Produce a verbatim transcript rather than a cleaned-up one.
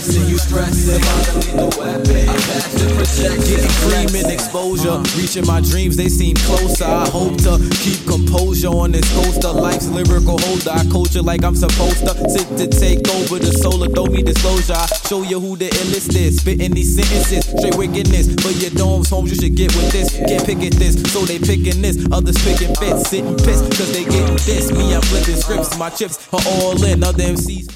stressing, you stressing. I pass the protection, getting cream and exposure. Reaching my dreams, they seem closer. I hope to keep composure on this coaster. Life's lyrical holder, I coach it like I'm supposed to. Sit to take over the solar, throw me disclosure. I show you who the illest is. Spitting these sentences, straight wickedness. For your domes, homes, you should get with this. Can't pick at this, so they picking this. Others picking fits, sitting pissed, cause they getting this. Me, I'm flipping scripts, my chips are all in. Other M Cs